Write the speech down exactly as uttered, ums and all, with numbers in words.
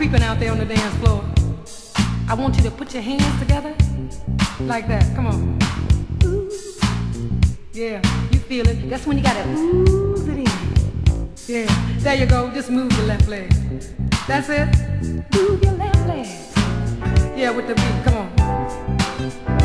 creeping out there on the dance floor, I want you to put your hands together like that. Come on. Ooh. Yeah, you feel it. That's when you gotta ooze it in. Yeah, there you go. Just move your left leg. That's it. Move your left leg. Yeah, with the beat. Come on.